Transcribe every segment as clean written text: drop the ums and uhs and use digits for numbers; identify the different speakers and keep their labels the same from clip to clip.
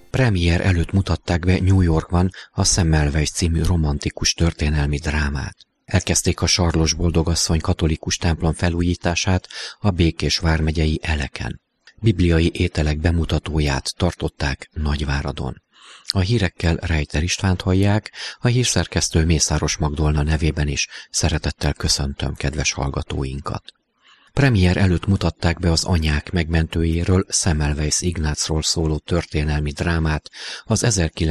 Speaker 1: Premier előtt mutatták be New Yorkban a Semmelweis című romantikus történelmi drámát. Elkezdték a Sarlos Boldogasszony katolikus templom felújítását a Békés vármegyei Eleken. Bibliai ételek bemutatóját tartották Nagyváradon. A hírekkel Rejter Istvánt hallják, a hírszerkesztő Mészáros Magdolna nevében is szeretettel köszöntöm kedves hallgatóinkat. Premier előtt mutatták be az anyák megmentőjéről, Semmelweis Ignácról szóló történelmi drámát az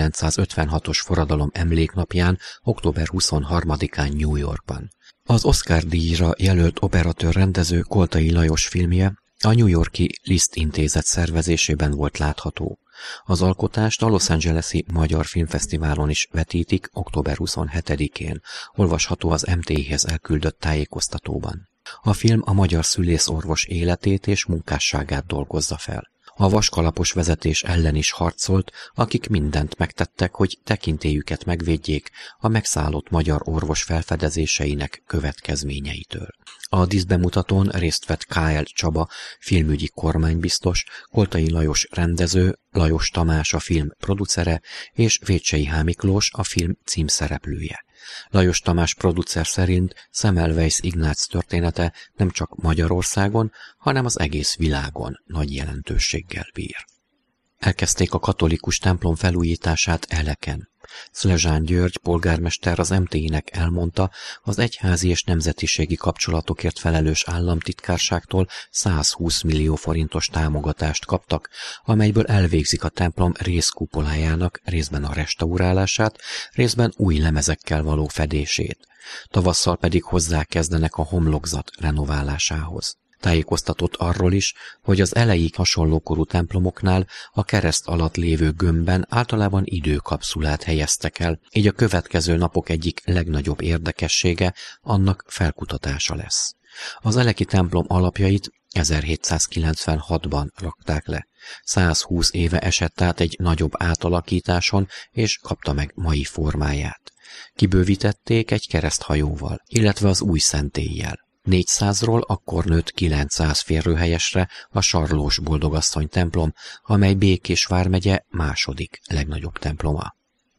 Speaker 1: 1956-os forradalom emléknapján, október 23-án New Yorkban. Az Oscar-díjra jelölt operatőr-rendező Koltai Lajos filmje a New York-i Liszt Intézet szervezésében volt látható. Az alkotást a Los Angeles-i Magyar Filmfesztiválon is vetítik október 27-én, olvasható az MTI-hez elküldött tájékoztatóban. A film a magyar szülészorvos életét és munkásságát dolgozza fel. A vaskalapos vezetés ellen is harcolt, akik mindent megtettek, hogy tekintélyüket megvédjék a megszállott magyar orvos felfedezéseinek következményeitől. A díszbemutatón részt vett K.L. Csaba, filmügyi kormánybiztos, Koltai Lajos rendező, Lajos Tamás a film producere és Vécsei H. Miklós a film címszereplője. Lajos Tamás producer szerint Semmelweis Ignác története nem csak Magyarországon, hanem az egész világon nagy jelentőséggel bír. Elkezdték a katolikus templom felújítását Eleken. Szlezsán György polgármester az MTI-nek elmondta, az egyházi és nemzetiségi kapcsolatokért felelős államtitkárságtól 120 millió forintos támogatást kaptak, amelyből elvégzik a templom részkupolájának részben a restaurálását, részben új lemezekkel való fedését. Tavasszal pedig hozzákezdenek a homlokzat renoválásához. Tájékoztatott arról is, hogy az elejéig hasonlókorú templomoknál a kereszt alatt lévő gömbben általában időkapszulát helyeztek el, így a következő napok egyik legnagyobb érdekessége annak felkutatása lesz. Az eleki templom alapjait 1796-ban rakták le. 120 éve esett át egy nagyobb átalakításon, és kapta meg mai formáját. Kibővítették egy kereszthajóval, illetve az új szentéllyel. 400-ról akkor nőtt 900 férőhelyesre a Sarlós Boldogasszony templom, amely Békés vármegye második legnagyobb temploma.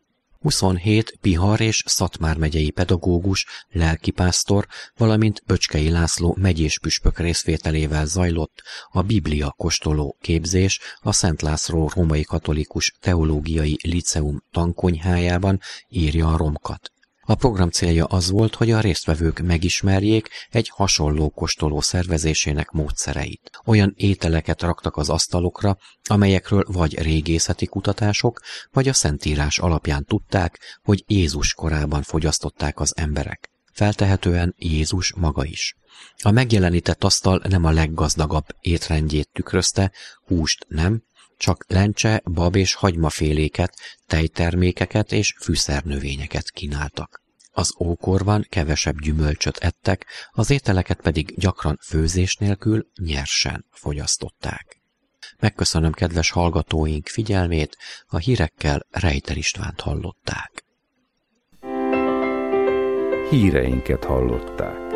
Speaker 1: 27 Bihar és Szatmár megyei pedagógus, lelkipásztor, valamint Böcskei László megyés püspök részvételével zajlott a Biblia kóstoló képzés a Szent László Római Katolikus Teológiai Liceum tankonyhájában, írja a Romkat. A program célja az volt, hogy a résztvevők megismerjék egy hasonló kóstoló szervezésének módszereit. Olyan ételeket raktak az asztalokra, amelyekről vagy régészeti kutatások, vagy a Szentírás alapján tudták, hogy Jézus korában fogyasztották az emberek. Feltehetően Jézus maga is. A megjelenített asztal nem a leggazdagabb étrendjét tükrözte, húst nem, csak lencse, bab és hagymaféléket, tejtermékeket és fűszernövényeket kínáltak. Az ókorban kevesebb gyümölcsöt ettek, az ételeket pedig gyakran főzés nélkül nyersen fogyasztották. Megköszönöm kedves hallgatóink figyelmét, a hírekkel Rejter Istvánt hallották.
Speaker 2: Híreinket hallották.